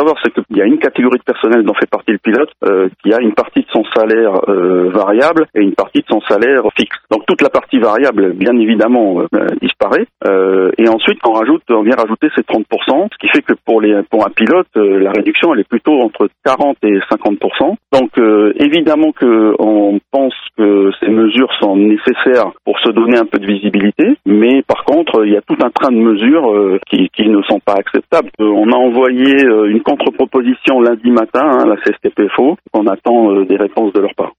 savoir, c'est qu'il y a une catégorie de personnel dont fait partie le pilote qui a une partie de son salaire variable et une partie de son salaire fixe. Donc toute la partie variable, bien évidemment, disparaît. Et ensuite, on vient rajouter ces 30%, ce qui fait que pour un pilote, la réduction, elle est plutôt entre 40 et 50%. Donc évidemment que on pense que ces mesures sont nécessaires pour se donner un peu de visibilité, mais par contre, il y a tout un train de mesures qui ne sont pas acceptables. On a envoyé une contre-proposition lundi matin, la CSTPFO, on attend des réponses de leur part.